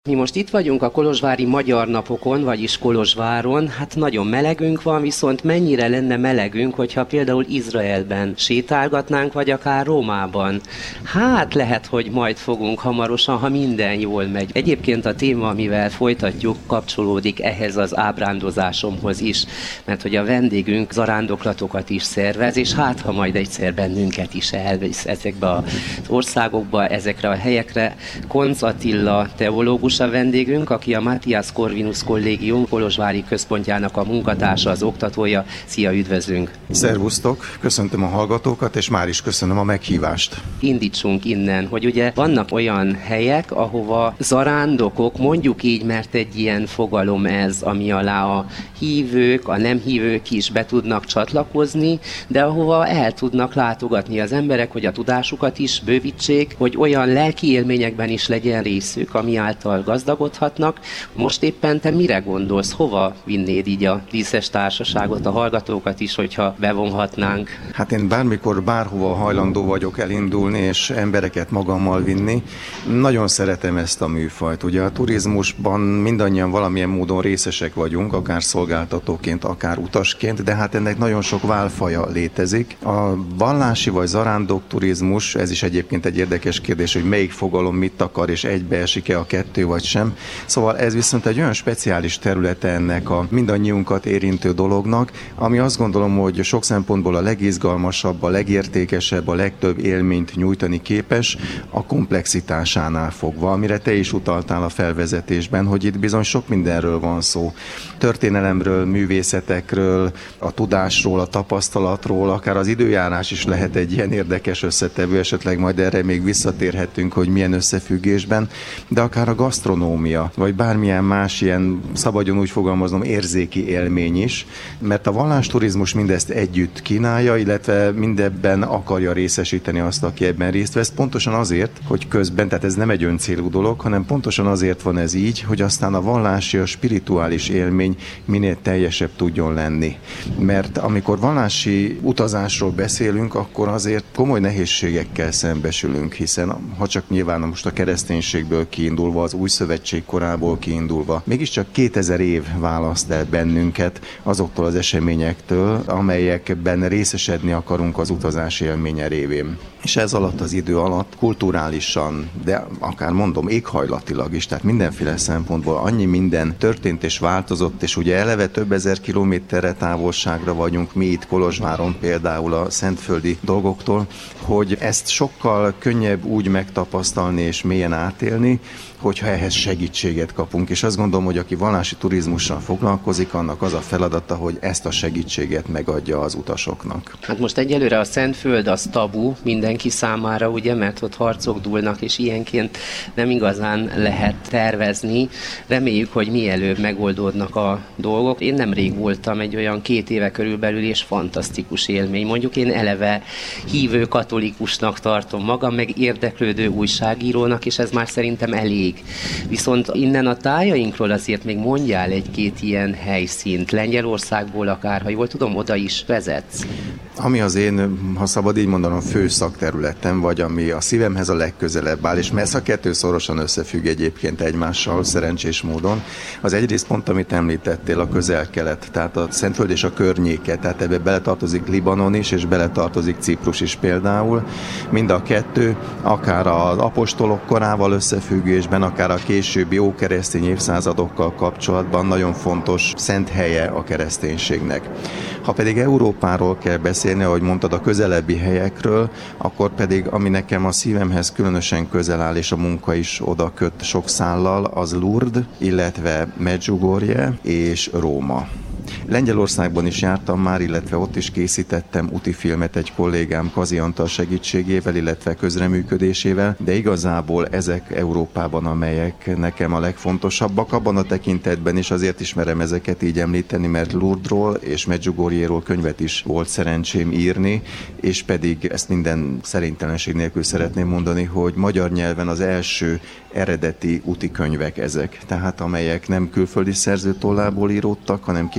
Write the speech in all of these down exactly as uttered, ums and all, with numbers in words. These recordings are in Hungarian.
Mi most itt vagyunk a kolozsvári Magyar Napokon, vagyis Kolozsváron. Hát nagyon melegünk van, viszont mennyire lenne melegünk, hogyha például Izraelben sétálgatnánk, vagy akár Rómában. Hát lehet, hogy majd fogunk hamarosan, ha minden jól megy. Egyébként a téma, amivel folytatjuk, kapcsolódik ehhez az ábrándozásomhoz is, mert hogy a vendégünk zarándoklatokat is szervez, és hát ha majd egyszer bennünket is elvisz ezekbe az országokba, ezekre a helyekre. Koncz Attila teológus a vendégünk, aki a Matthias Corvinus Kollégium kolozsvári központjának a munkatársa, az oktatója. Szia, üdvözlünk! Szervusztok, köszöntöm a hallgatókat, és már is köszönöm a meghívást. Indítsunk innen, hogy ugye vannak olyan helyek, ahova zarándokok, mondjuk így, mert egy ilyen fogalom ez, ami alá a hívők, a nem hívők is be tudnak csatlakozni, de ahova el tudnak látogatni az emberek, hogy a tudásukat is bővítsék, hogy olyan lelki élményekben is legyen részük, ami által gazdagodhatnak. Most éppen te mire gondolsz? Hova vinnéd így a díszes társaságot, a hallgatókat is, hogyha bevonhatnánk? Hát én bármikor, bárhova hajlandó vagyok elindulni, és embereket magammal vinni. Nagyon szeretem ezt a műfajt. Ugye a turizmusban mindannyian valamilyen módon részesek vagyunk, akár szolgáltatóként, akár utasként, de hát ennek nagyon sok válfaja létezik. A vallási vagy zarándok turizmus, ez is egyébként egy érdekes kérdés, hogy melyik fogalom mit akar, és egybeesik-e a kettő vagy sem. Szóval ez viszont egy olyan speciális területe ennek a mindannyiunkat érintő dolognak, ami azt gondolom, hogy sok szempontból a legizgalmasabb, a legértékesebb, a legtöbb élményt nyújtani képes, a komplexitásánál fogva, amire te is utaltál a felvezetésben, hogy itt bizony sok mindenről van szó. Történelemről, művészetekről, a tudásról, a tapasztalatról, akár az időjárás is lehet egy ilyen érdekes összetevő, esetleg majd erre még visszatérhetünk, hogy milyen összefüggésben, de akár a gasztronómia, vagy bármilyen más ilyen, szabadon úgy fogalmaznom, érzéki élmény is, mert a vallásturizmus mindezt együtt kínálja, illetve mindebben akarja részesíteni azt, aki ebben részt vesz, pontosan azért, hogy közben, tehát ez nem egy öncélú dolog, hanem pontosan azért van ez így, hogy aztán a vallási, a spirituális élmény minél teljesebb tudjon lenni. Mert amikor vallási utazásról beszélünk, akkor azért komoly nehézségekkel szembesülünk, hiszen ha csak nyilván most a kereszténységből kiindulva, az új szövetség korából kiindulva, mégiscsak kétezer év választ el bennünket azoktól az eseményektől, amelyekben részesedni akarunk az utazás élménye révén. És ez alatt az idő alatt kulturálisan, de akár mondom éghajlatilag is, tehát mindenféle szempontból annyi minden történt és változott, és ugye eleve több ezer kilométerre távolságra vagyunk mi itt Kolozsváron például a szentföldi dolgoktól, hogy ezt sokkal könnyebb úgy megtapasztalni és mélyen átélni, hogyha ehhez segítséget kapunk. És azt gondolom, hogy aki vallási turizmussal foglalkozik, annak az a feladata, hogy ezt a segítséget megadja az utasoknak. Hát most egyelőre a Szentföld az tabu mindenki számára, ugye, mert ott harcok dúlnak, és ilyenként nem igazán lehet tervezni. Reméljük, hogy mielőbb megoldódnak a dolgok. Én nemrég voltam egy olyan két éve körülbelül, és fantasztikus élmény. Mondjuk én eleve hívő katolikusnak tartom magam, meg érdeklődő újságírónak, és ez már szerintem elég. Viszont innen a tájainkról azért még mondjál egy-két ilyen helyszínt. Lengyelországból akár, ha jól tudom, oda is vezetsz. Ami az én, ha szabad így mondanom, fő szakterületem, vagy ami a szívemhez a legközelebb áll, és mert a kettő szorosan összefügg egyébként egymással, szerencsés módon. Az egyrészt pont, amit említettél, a közel-kelet, tehát a Szentföld és a környéke, tehát ebbe beletartozik Libanon is, és beletartozik Ciprus is például. Mind a kettő, akár az apostolok korával összefüggésben, akár a későbbi ókeresztény évszázadokkal kapcsolatban nagyon fontos szent helye a kereszténységnek. Ha pedig Európáról kell beszélni, ahogy mondtad, a közelebbi helyekről, akkor pedig, ami nekem a szívemhez különösen közel áll, és a munka is oda köt sok szállal, az Lourdes, illetve Medjugorje és Róma. Lengyelországban is jártam már, illetve ott is készítettem útifilmet egy kollégám Kazi Antal segítségével, illetve közreműködésével, de igazából ezek Európában, amelyek nekem a legfontosabbak, abban a tekintetben is azért ismerem ezeket így említeni, mert Lourdesról és Medjugorjéról könyvet is volt szerencsém írni, és pedig ezt minden szerintelenség nélkül szeretném mondani, hogy magyar nyelven az első eredeti úti könyvek ezek, tehát amelyek nem külföldi szerző tollából íródtak, hanem kimondottan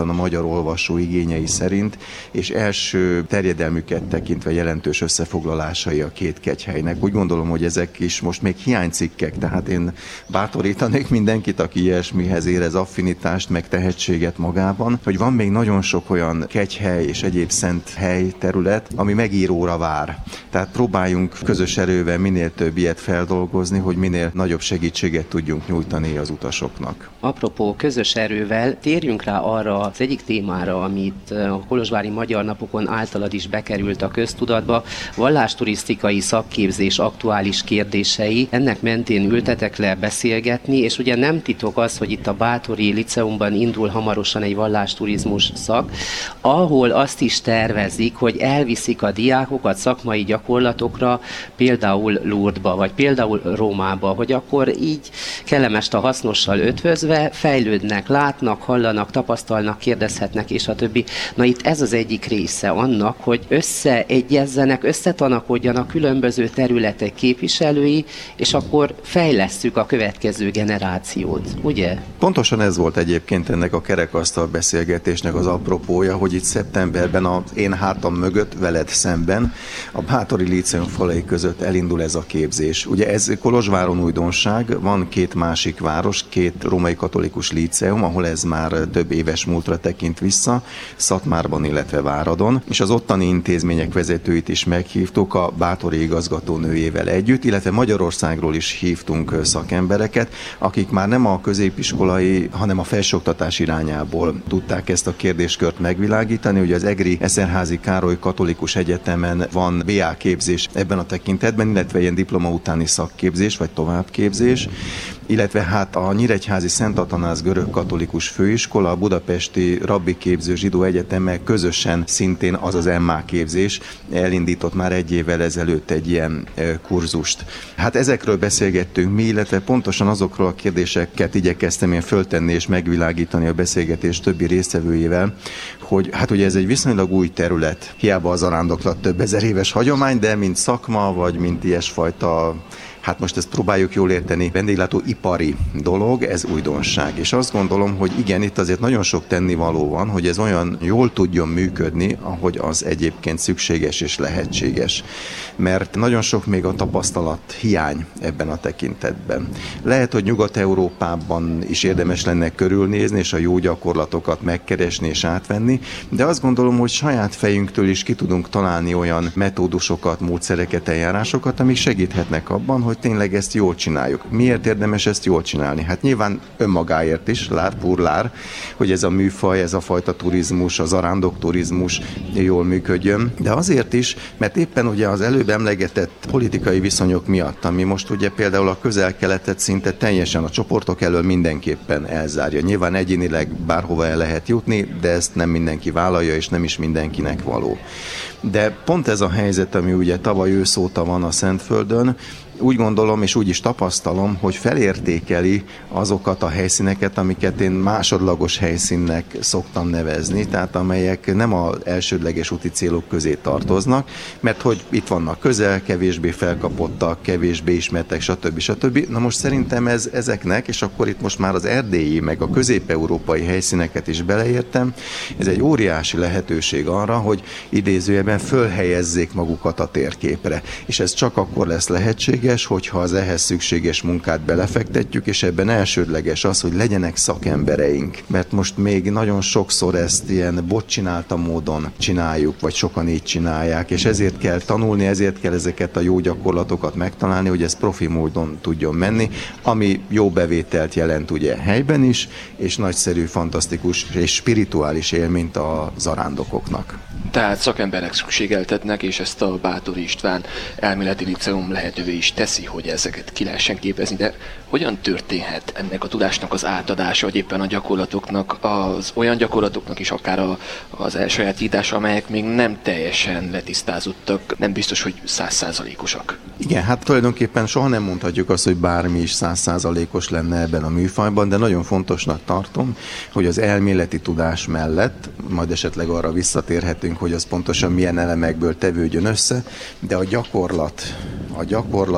konkrétan a magyar olvasó igényei szerint, és első terjedelmüket tekintve jelentős összefoglalásai a két kegyhelynek. Úgy gondolom, hogy ezek is most még hiánycikkek, tehát én bátorítanék mindenkit, aki ilyesmihez érez affinitást, meg tehetséget magában, hogy van még nagyon sok olyan kegyhely és egyéb szent hely, terület, ami megíróra vár. Tehát próbáljunk közös erővel minél több ilyet feldolgozni, hogy minél nagyobb segítséget tudjunk nyújtani az utasoknak. Apropó közös erővel, térjünk rá arra az egyik témára, amit a kolozsvári Magyar Napokon általad is bekerült a köztudatba, vallásturisztikai szakképzés aktuális kérdései. Ennek mentén ültetek le beszélgetni, és ugye nem titok az, hogy itt a Bátori Liceumban indul hamarosan egy vallásturizmus szak, ahol azt is tervezik, hogy elviszik a diákokat szakmai gyakorlatokra, például Lourdesba, vagy például Rómába, hogy akkor így kellemest a hasznossal ötvözve fejlődnek, látnak, hallanak, tapasztalnak, kérdezhetnek, és a többi. Na itt ez az egyik része annak, hogy összeegyezzenek, összetanakodjanak különböző területek képviselői, és akkor fejlesszük a következő generációt, ugye? Pontosan ez volt egyébként ennek a kerekasztal beszélgetésnek az apropója, hogy itt szeptemberben az én hátam mögött, veled szemben, a Bátori Líceum falai között elindul ez a képzés. Ugye ez Kolozsváron újdonság, van két másik város, két római katolikus líceum, ahol ez már több éves múltra tekint vissza, Szatmárban, illetve Váradon, és az ottani intézmények vezetőit is meghívtuk a bátori igazgatónőjével együtt, illetve Magyarországról is hívtunk szakembereket, akik már nem a középiskolai, hanem a felsőoktatás irányából tudták ezt a kérdéskört megvilágítani. Ugye az Egri Eszerházy Károly Katolikus Egyetemen van bé á képzés ebben a tekintetben, illetve ilyen diploma utáni szakképzés, vagy továbbképzés, illetve hát a Nyíregyházi Szent Atanáz Görög-Katolikus Főiskola, a Budapesti Rabbi Képző Zsidó Egyetemmel közösen szintén az az em á képzés elindított már egy évvel ezelőtt egy ilyen kurzust. Hát ezekről beszélgettünk mi, illetve pontosan azokról a kérdéseket igyekeztem én föltenni és megvilágítani a beszélgetés többi résztvevőjével, hogy hát ugye ez egy viszonylag új terület, hiába az zarándoklat több ezer éves hagyomány, de mint szakma, vagy mint ilyesfajta, hát most ezt próbáljuk jól érteni, vendéglátó ipari dolog, ez újdonság. És azt gondolom, hogy igen, itt azért nagyon sok tennivaló van, hogy ez olyan jól tudjon működni, ahogy az egyébként szükséges és lehetséges. Mert nagyon sok még a tapasztalat hiány ebben a tekintetben. Lehet, hogy Nyugat-Európában is érdemes lenne körülnézni, és a jó gyakorlatokat megkeresni és átvenni, de azt gondolom, hogy saját fejünktől is ki tudunk találni olyan metódusokat, módszereket, eljárásokat, amik segíthetnek abban, hogy tényleg ezt jól csináljuk. Miért érdemes ezt jól csinálni? Hát nyilván önmagáért is, lár pur lár, hogy ez a műfaj, ez a fajta turizmus, az zarándok turizmus jól működjön, de azért is, mert éppen ugye az előbb emlegetett politikai viszonyok miatt, ami most ugye például a Közel-Keletet szinte teljesen a csoportok elől mindenképpen elzárja. Nyilván egyénileg bárhova el lehet jutni, de ezt nem mindenki vállalja, és nem is mindenkinek való. De pont ez a helyzet, ami ugye tavaly ősz óta van a Szentföldön, úgy gondolom, és úgy is tapasztalom, hogy felértékeli azokat a helyszíneket, amiket én másodlagos helyszínnek szoktam nevezni, tehát amelyek nem az elsődleges úti célok közé tartoznak, mert hogy itt vannak közel, kevésbé felkapottak, kevésbé ismertek, stb. stb. Na most szerintem ez ezeknek, és akkor itt most már az erdélyi, meg a közép-európai helyszíneket is beleértem, ez egy óriási lehetőség arra, hogy idézőjelben fölhelyezzék magukat a térképre. És ez csak akkor lesz lehetséges, hogyha az ehhez szükséges munkát belefektetjük, és ebben elsődleges az, hogy legyenek szakembereink. Mert most még nagyon sokszor ezt ilyen bot csinálta módon csináljuk, vagy sokan így csinálják, és ezért kell tanulni, ezért kell ezeket a jó gyakorlatokat megtalálni, hogy ez profi módon tudjon menni, ami jó bevételt jelent ugye helyben is, és nagyszerű, fantasztikus és spirituális élményt a zarándokoknak. Tehát szakemberek szükségeltetnek, és ezt a Bátori István elméleti liceum lehetővé is teszi, hogy ezeket ki lehessen képezni, de hogyan történhet ennek a tudásnak az átadása, vagy éppen a gyakorlatoknak, az olyan gyakorlatoknak is akár a, az elsajátítása, amelyek még nem teljesen letisztázottak, nem biztos, hogy százszázalékosak. Igen, hát tulajdonképpen soha nem mondhatjuk azt, hogy bármi is százszázalékos lenne ebben a műfajban, de nagyon fontosnak tartom, hogy az elméleti tudás mellett, majd esetleg arra visszatérhetünk, hogy az pontosan milyen elemekből tevődjön össze, de a gyakorlat, a gyakorlat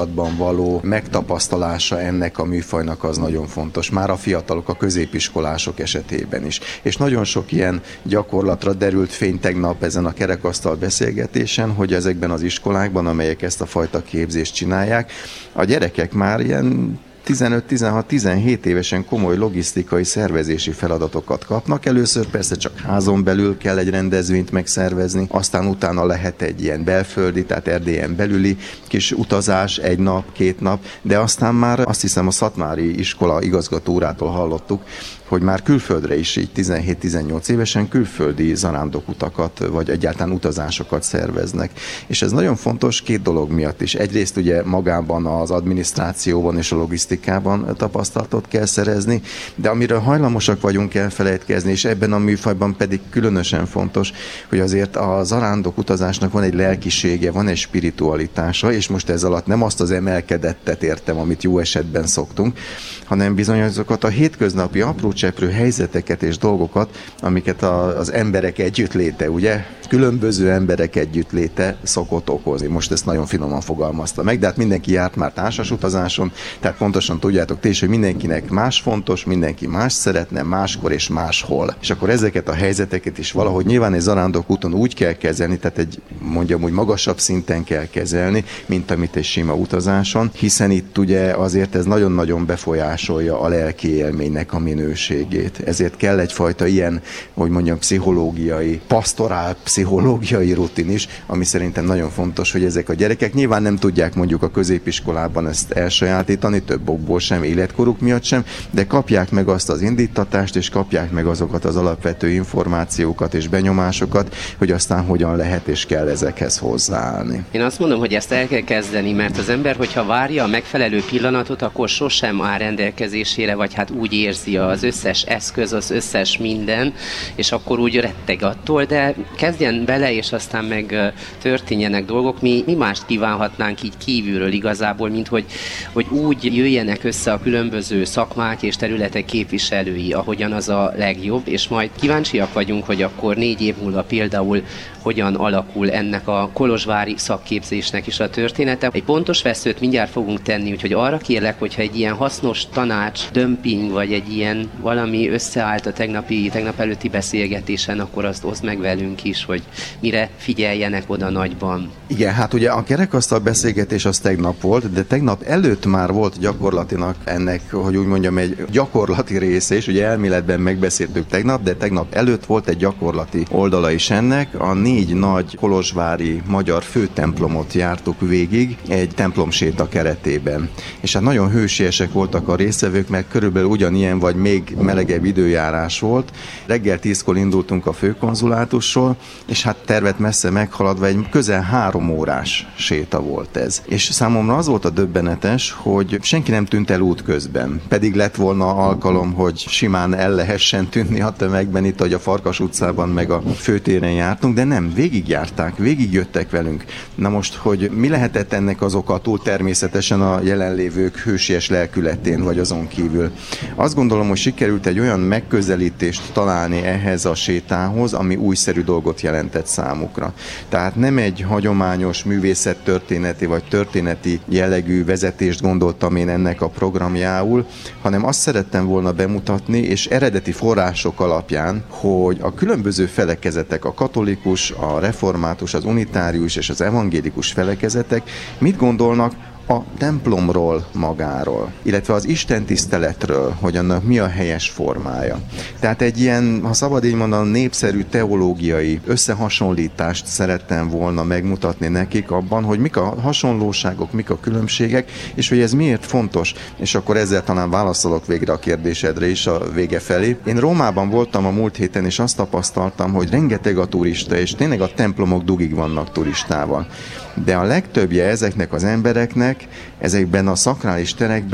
gyakorlatban való megtapasztalása ennek a műfajnak az nagyon fontos. Már a fiatalok, a középiskolások esetében is. És nagyon sok ilyen gyakorlatra derült fény tegnap ezen a kerekasztal beszélgetésen, hogy ezekben az iskolákban, amelyek ezt a fajta képzést csinálják, a gyerekek már ilyen tizenöt, tizenhat, tizenhét évesen komoly logisztikai szervezési feladatokat kapnak. Először persze csak házon belül kell egy rendezvényt megszervezni, aztán utána lehet egy ilyen belföldi, tehát Erdélyen belüli kis utazás, egy nap, két nap, de aztán már azt hiszem a szatmári iskola igazgatórától hallottuk, hogy már külföldre is így tizenhét-tizennyolc évesen külföldi zarándokutakat, vagy egyáltalán utazásokat szerveznek. És ez nagyon fontos két dolog miatt is. Egyrészt ugye magában az adminisztrációban és a logisztikában tapasztalatot kell szerezni, de amiről hajlamosak vagyunk elfelejtkezni, és ebben a műfajban pedig különösen fontos, hogy azért a zarándok utazásnak van egy lelkisége, van egy spiritualitása, és most ez alatt nem azt az emelkedettet értem, amit jó esetben szoktunk, hanem bizony azokat a hétköznapi apró cseprő helyzeteket és dolgokat, amiket a, az emberek együttléte, ugye? Különböző emberek együttléte szokott okozni. Most ezt nagyon finoman fogalmazta meg, de hát mindenki járt már társas utazáson, tehát pontosan tudjátok ti is, hogy mindenkinek más fontos, mindenki más szeretne, máskor és máshol. És akkor ezeket a helyzeteket is valahogy nyilván egy zarándok úton úgy kell kezelni, tehát egy mondjam úgy magasabb szinten kell kezelni, mint amit egy sima utazáson, hiszen itt ugye azért ez nagyon-nagyon befolyásolja a lelki élménynek a minőségét. Ezért kell egyfajta ilyen, hogy mondjam, pszichológiai, pastorál pszichológiai rutin is, ami szerintem nagyon fontos, hogy ezek a gyerekek nyilván nem tudják mondjuk a középiskolában ezt elsajátítani, több okból sem, életkoruk miatt sem, de kapják meg azt az indítatást, és kapják meg azokat az alapvető információkat és benyomásokat, hogy aztán hogyan lehet és kell ezekhez hozzáállni. Én azt mondom, hogy ezt el kell kezdeni, mert az ember, hogyha várja a megfelelő pillanatot, akkor sosem áll rendelkezésére, vagy hát úgy érzi az összes eszköz, az összes minden, és akkor úgy retteg attól, de kezdjen bele, és aztán meg történjenek dolgok. Mi, mi mást kívánhatnánk így kívülről igazából, mint hogy, hogy úgy jöjjenek össze a különböző szakmák és területek képviselői, ahogyan az a legjobb, és majd kíváncsiak vagyunk, hogy akkor négy év múlva például hogyan alakul ennek a kolozsvári szakképzésnek is a története. Egy pontos veszőt mindjárt fogunk tenni, úgyhogy arra kérlek, hogyha egy ilyen hasznos tanács, dömping, vagy egy ilyen valami összeállt a tegnapi, tegnap előtti beszélgetésen, akkor azt oszd meg velünk is, hogy mire figyeljenek oda nagyban. Igen, hát ugye a kerekasztal beszélgetés az tegnap volt, de tegnap előtt már volt gyakorlatilag ennek, hogy úgy mondjam, egy gyakorlati része, és ugye elméletben megbeszéltük tegnap, de tegnap előtt volt egy gyakorlati oldala is ennek. A négy nagy kolozsvári magyar főtemplomot jártuk végig egy templomséta keretében. És hát nagyon hősiesek voltak a résztvevők, mert körülbelül ugyanilyen vagy még melegebb időjárás volt. Reggel tízkor indultunk a főkonzulátusról, és hát tervet messze meghaladva egy közel három órás séta volt ez. És számomra az volt a döbbenetes, hogy senki nem tűnt el útközben. Pedig lett volna alkalom, hogy simán el lehessen tűnni a tömegben, itt, hogy a Farkas utcában meg a főtéren jártunk, de nem, végigjárták, végigjöttek velünk. Na most, hogy mi lehetett ennek az oka, túl természetesen a jelenlévők hősies lelkületén, vagy azon kívül. Azt gondolom, hogy sikerült egy olyan megközelítést találni ehhez a sétához, ami újszerű dolgot jelentett számukra. Tehát nem egy hagyományos művészettörténeti vagy történeti jellegű vezetést gondoltam én ennek a programjául, hanem azt szerettem volna bemutatni, és eredeti források alapján, hogy a különböző felekezetek, a katolikus, a református, az unitárius és az evangélikus felekezetek mit gondolnak a templomról magáról, illetve az istentiszteletről, hogy annak mi a helyes formája. Tehát egy ilyen, ha szabad így mondanom, népszerű teológiai összehasonlítást szerettem volna megmutatni nekik abban, hogy mik a hasonlóságok, mik a különbségek, és hogy ez miért fontos, és akkor ezzel talán válaszolok végre a kérdésedre is a vége felé. Én Rómában voltam a múlt héten, és azt tapasztaltam, hogy rengeteg a turista, és tényleg a templomok dugig vannak turistával. De a legtöbbje ezeknek az embereknek ezekben a szakrális terekben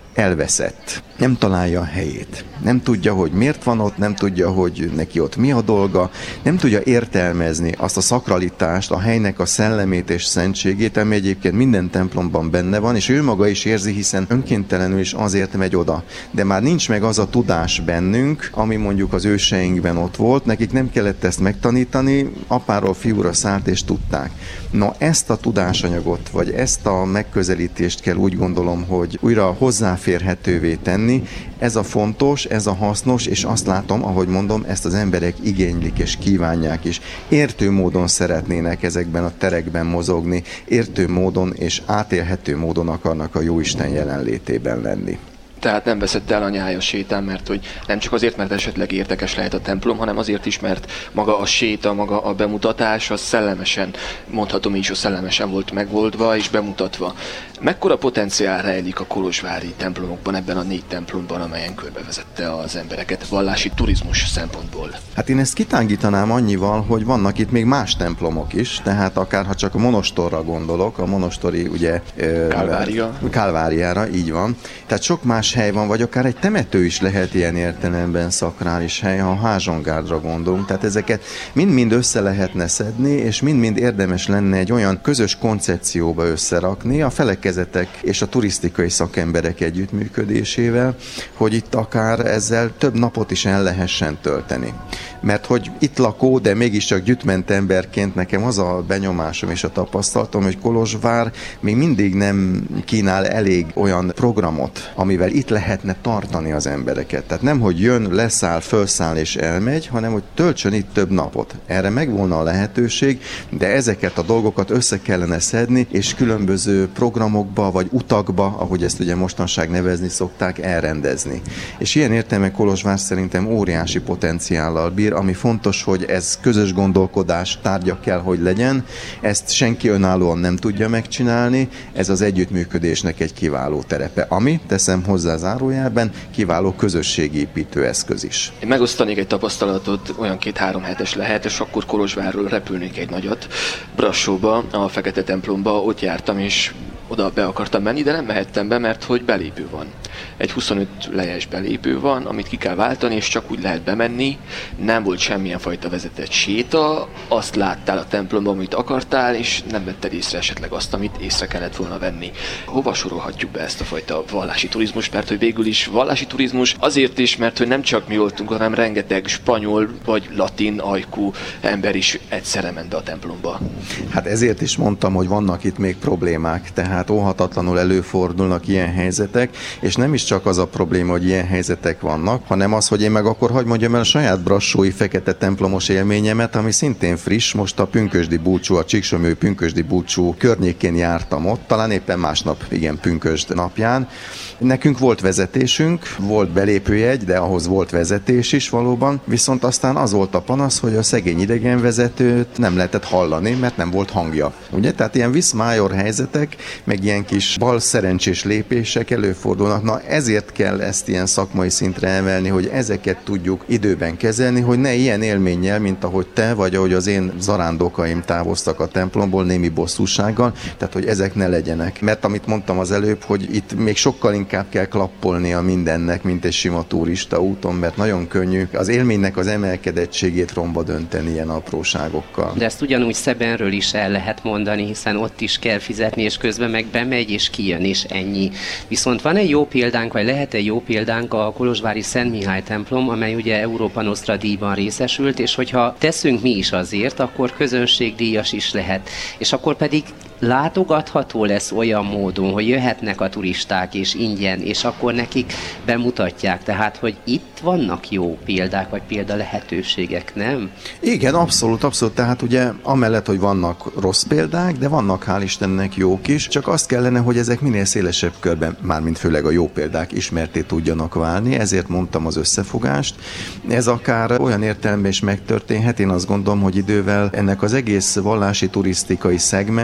elveszett. Nem találja a helyét. Nem tudja, hogy miért van ott, nem tudja, hogy neki ott mi a dolga, nem tudja értelmezni azt a szakralitást, a helynek a szellemét és szentségét, ami egyébként minden templomban benne van, és ő maga is érzi, hiszen önkéntelenül is azért megy oda. De már nincs meg az a tudás bennünk, ami mondjuk az őseinkben ott volt, nekik nem kellett ezt megtanítani, apáról fiúra szállt és tudták. Na, ezt a tudásanyagot, vagy ezt a megközelítést kell, úgy gondolom, hogy újra hozzáférhetővé tenni. Ez a fontos, ez a hasznos, és azt látom, ahogy mondom, ezt az emberek igénylik és kívánják is. Értő módon szeretnének ezekben a terekben mozogni, értő módon és átélhető módon akarnak a Jóisten jelenlétében lenni. Tehát nem veszett el a nyája sétán, mert hogy nem csak azért, mert esetleg érdekes lehet a templom, hanem azért is, mert maga a séta, maga a bemutatás, az szellemesen, mondhatom így, hogy szellemesen volt megoldva és bemutatva. Mekkora potenciál rejlik a kolozsvári templomokban, ebben a négy templomban, amelyen körbevezette az embereket vallási turizmus szempontból? Hát én ezt kitágítanám annyival, hogy vannak itt még más templomok is, tehát akár ha csak a monostorra gondolok, a monostori ugye Kálvária. Kálváriára, így van. Tehát sok más hely van, vagy akár egy temető is lehet ilyen értelemben szakrális hely, ha a Házsongárdra gondolunk. Tehát ezeket mind-mind össze lehetne szedni, és mind-mind érdemes lenne egy olyan közös koncepcióba összerakni a felekezetek és a turisztikai szakemberek együttműködésével, hogy itt akár ezzel több napot is el lehessen tölteni. Mert hogy itt lakó, de mégiscsak gyütment emberként nekem az a benyomásom és a tapasztalatom, hogy Kolozsvár még mindig nem kínál elég olyan programot, amivel itt lehetne tartani az embereket. Tehát nem, hogy jön, leszáll, felszáll és elmegy, hanem hogy töltsön itt több napot. Erre megvolna a lehetőség, de ezeket a dolgokat össze kellene szedni, és különböző programokba vagy utakba, ahogy ezt ugye mostanság nevezni szokták, elrendezni. És ilyen értelemben Kolozsvár szerintem óriási potenciállal bír, ami fontos, hogy ez közös gondolkodás tárgya kell, hogy legyen. Ezt senki önállóan nem tudja megcsinálni, ez az együttműködésnek egy kiváló terepe, ami, teszem hozzá zárójelben, kiváló közösségépítő eszköz is. Én megosztanék egy tapasztalatot, olyan két-három hetes lehet, és akkor Kolozsvárról repülnék egy nagyot. Brassóba, a Fekete templomba, ott jártam, és oda be akartam menni, de nem mehettem be, mert hogy belépő van. Egy huszonöt lejes belépő van, amit ki kell váltani, és csak úgy lehet bemenni. Nem volt semmilyen fajta vezetett séta, azt láttál a templomban, amit akartál, és nem vetted észre esetleg azt, amit észre kellett volna venni. Hova sorolhatjuk be ezt a fajta vallási turizmus? Mert hogy végül is vallási turizmus azért is, mert hogy nem csak mi voltunk, hanem rengeteg spanyol vagy latin ajkú ember is egyszerre ment be a templomba. Hát ezért is mondtam, hogy vannak itt még problémák, tehát óhatatlanul előfordulnak ilyen helyzetek, és nem is csak az a probléma, hogy ilyen helyzetek vannak, hanem az, hogy én meg akkor hagy mondjam el a saját brassói Fekete templomos élményemet, ami szintén friss, most a pünkösdi búcsú, a Csíksomlyói pünkösdi búcsú környékén jártam ott, talán éppen másnap, igen, pünkösd napján. Nekünk volt vezetésünk, volt belépőjegy, de ahhoz volt vezetés is valóban, viszont aztán az volt a panasz, hogy a szegény idegenvezetőt nem lehetett hallani, mert nem volt hangja. Ugye? Tehát ilyen viszmájor helyzetek, meg ilyen kis bal szerencsés lépések előfordulnak. Na ezért kell ezt ilyen szakmai szintre emelni, hogy ezeket tudjuk időben kezelni, hogy ne ilyen élménnyel, mint ahogy te, vagy ahogy az én zarándokaim távoztak a templomból némi bosszúsággal, tehát hogy ezek ne legyenek. Mert amit mondtam az előbb, hogy itt még sokkal inkább kell klappolnia mindennek, mint egy sima turista úton, mert nagyon könnyű az élménynek az emelkedettségét romba dönteni ilyen apróságokkal. De ezt ugyanúgy Szebenről is el lehet mondani, hiszen ott is kell fizetni, és közben meg bemegy, és kijön, és ennyi. Viszont van egy jó példánk, vagy lehet egy jó példánk a kolozsvári Szent Mihály templom, amely ugye Európa Nostra díjban részesült, és hogyha teszünk mi is azért, akkor közönségdíjas is lehet. És akkor pedig látogatható lesz olyan módon, hogy jöhetnek a turisták és ingyen, és akkor nekik bemutatják. Tehát, hogy itt vannak jó példák, vagy példa lehetőségek, nem? Igen, abszolút, abszolút. Tehát ugye amellett, hogy vannak rossz példák, de vannak hál' Istennek jók is, csak azt kellene, hogy ezek minél szélesebb körben, mármint főleg a jó példák ismerté tudjanak válni, ezért mondtam az összefogást. Ez akár olyan értelemben is megtörténhet, én azt gondolom, hogy idővel ennek az egész vallási turisztikai szegmensnek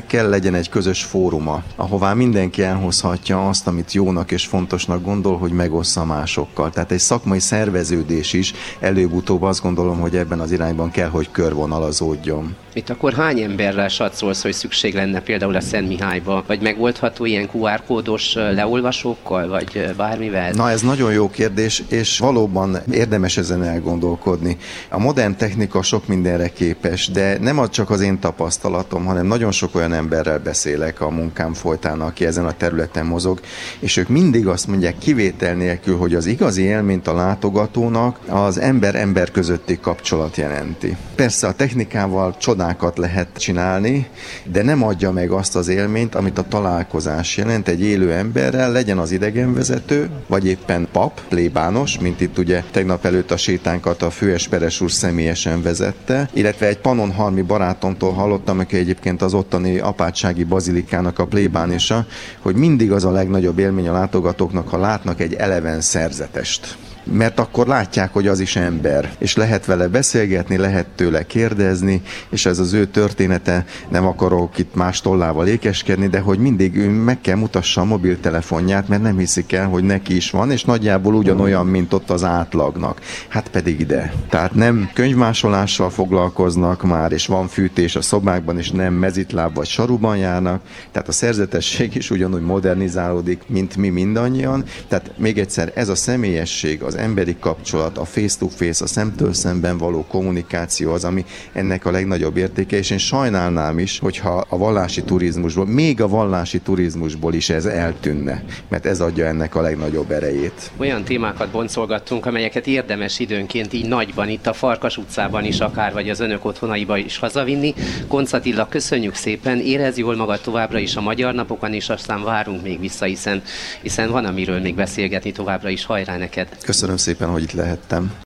mindenkinek kell legyen egy közös fóruma, ahová mindenki elhozhatja azt, amit jónak és fontosnak gondol, hogy megossza másokkal. Tehát egy szakmai szerveződés is előbb-utóbb azt gondolom, hogy ebben az irányban kell, hogy körvonalazódjon. Itt akkor hány emberrel satszolsz, hogy szükség lenne például a Szentmihályba? Vagy megoldható ilyen kú er kódos leolvasókkal, vagy bármivel? Na, ez nagyon jó kérdés, és valóban érdemes ezen elgondolkodni. A modern technika sok mindenre képes, de nem az csak az én tapasztalatom, hanem nagyon sok olyan emberrel beszélek a munkám folytán, aki ezen a területen mozog, és ők mindig azt mondják kivétel nélkül, hogy az igazi élményt a látogatónak az ember-ember közötti kapcsolat jelenti. Persze a technikával csodákat lehet csinálni, de nem adja meg azt az élményt, amit a találkozás jelent egy élő emberrel, legyen az idegenvezető, vagy éppen pap, plébános, mint itt ugye tegnap előtt a sétánkat a főesperes úr személyesen vezette, illetve egy pannonhalmi barátomtól hallottam, aki egyébként az ottani apátsági bazilikának a plébánisa, hogy mindig az a legnagyobb élmény a látogatóknak, ha látnak egy eleven szerzetest. Mert akkor látják, hogy az is ember, és lehet vele beszélgetni, lehet tőle kérdezni, és ez az ő története, nem akarok itt más tollával ékeskedni, de hogy mindig ő meg kell mutassa a mobiltelefonját, mert nem hiszik el, hogy neki is van, és nagyjából ugyanolyan, mint ott az átlagnak. Hát pedig ide. Tehát nem könyvmásolással foglalkoznak már, és van fűtés a szobákban, és nem mezitláb vagy saruban járnak, tehát a szerzetesség is ugyanúgy modernizálódik, mint mi mindannyian. Tehát még egyszer, ez a személyesség, az emberi kapcsolat, a face-to-face, a szemtől szemben való kommunikáció az, ami ennek a legnagyobb értéke, és én sajnálnám is, hogyha a vallási turizmusból, még a vallási turizmusból is ez eltűnne, mert ez adja ennek a legnagyobb erejét. Olyan témákat boncolgattunk, amelyeket érdemes időnként így nagyban, itt a Farkas utcában is akár, vagy az önök otthonaiba is hazavinni. Koncz Attila, köszönjük szépen, érezd jól magad továbbra is a Magyar Napokon, és aztán várunk még vissza, hiszen, hiszen van amiről még beszélgetni továbbra is, hajrá neked! Köszönöm szépen, hogy itt lehettem.